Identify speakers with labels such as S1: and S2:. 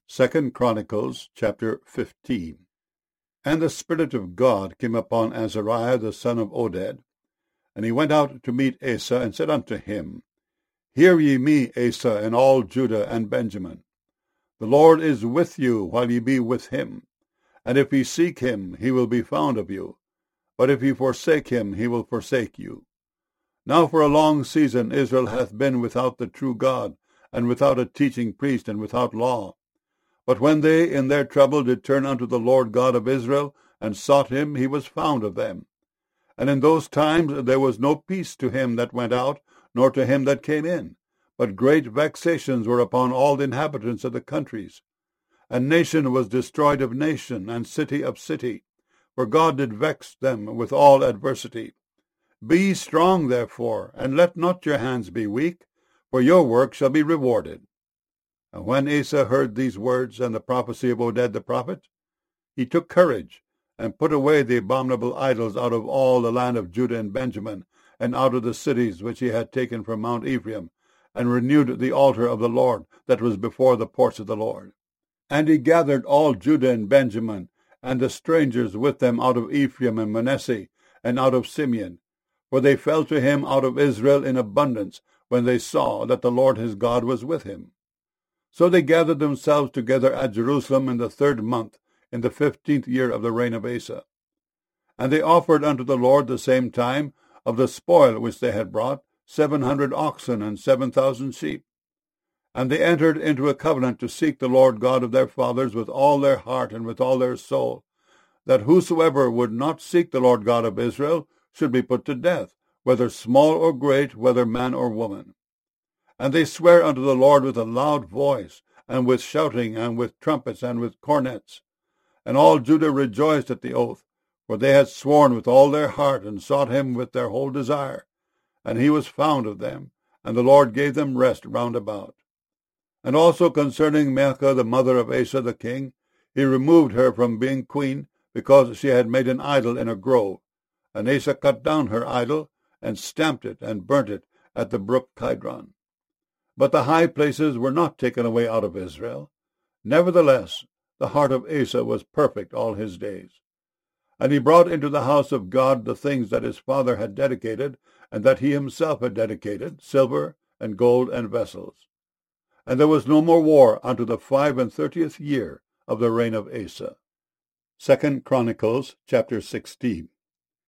S1: 2 Chronicles chapter 15. And the Spirit of God came upon Azariah the son of Oded, and he went out to meet Asa, and said unto him, Hear ye me, Asa, and all Judah and Benjamin. The Lord is with you while ye be with him. And if ye seek him, he will be found of you. But if ye forsake him, he will forsake you. Now for a long season Israel hath been without the true God, and without a teaching priest, and without law. But when they in their trouble did turn unto the Lord God of Israel, and sought him, he was found of them. And in those times there was no peace to him that went out, nor to him that came in. But great vexations were upon all the inhabitants of the countries. And nation was destroyed of nation, and city of city, for God did vex them with all adversity. Be ye strong, therefore, and let not your hands be weak, for your work shall be rewarded. And when Asa heard these words, and the prophecy of Oded the prophet, he took courage, and put away the abominable idols out of all the land of Judah and Benjamin, and out of the cities which he had taken from Mount Ephraim, and renewed the altar of the Lord that was before the porch of the Lord. And he gathered all Judah and Benjamin, and the strangers with them out of Ephraim and Manasseh, and out of Simeon. For they fell to him out of Israel in abundance, when they saw that the Lord his God was with him. So they gathered themselves together at Jerusalem in the 3rd month, in the 15th year of the reign of Asa. And they offered unto the Lord the same time of the spoil which they had brought, 700 oxen and 7,000 sheep. And they entered into a covenant to seek the Lord God of their fathers with all their heart and with all their soul, that whosoever would not seek the Lord God of Israel should be put to death, whether small or great, whether man or woman. And they sware unto the Lord with a loud voice, and with shouting, and with trumpets, and with cornets. And all Judah rejoiced at the oath, for they had sworn with all their heart, and sought him with their whole desire. And he was found of them, and the Lord gave them rest round about. And also concerning Maachah the mother of Asa the king, he removed her from being queen, because she had made an idol in a grove. And Asa cut down her idol, and stamped it, and burnt it at the brook Kidron. But the high places were not taken away out of Israel. Nevertheless, the heart of Asa was perfect all his days. And he brought into the house of God the things that his father had dedicated, and that he himself had dedicated, silver and gold and vessels. And there was no more war unto the 35th year of the reign of Asa. 2 Chronicles chapter 16.